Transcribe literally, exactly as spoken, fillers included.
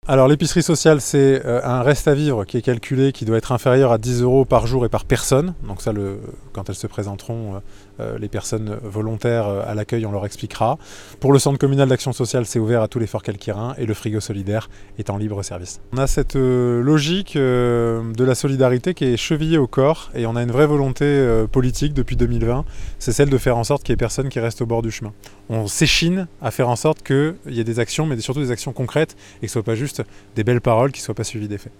Alors l'épicerie sociale, c'est euh, un reste à vivre qui est calculé, qui doit être inférieur à dix euros par jour et par personne. Donc ça, le, quand elles se présenteront, euh, euh, les personnes volontaires euh, à l'accueil, on leur expliquera. Pour le centre communal d'action sociale, c'est ouvert à tous les Forts-Calquirains et le frigo solidaire est en libre service. On a cette euh, logique euh, de la solidarité qui est chevillée au corps et on a une vraie volonté euh, politique depuis deux mille vingt, c'est celle de faire en sorte qu'il y ait personne qui reste au bord du chemin. On s'échine à faire en sorte qu'il y ait des actions, mais surtout des actions concrètes et que ce ne soit pas juste des belles paroles qui ne soient pas suivies d'effets.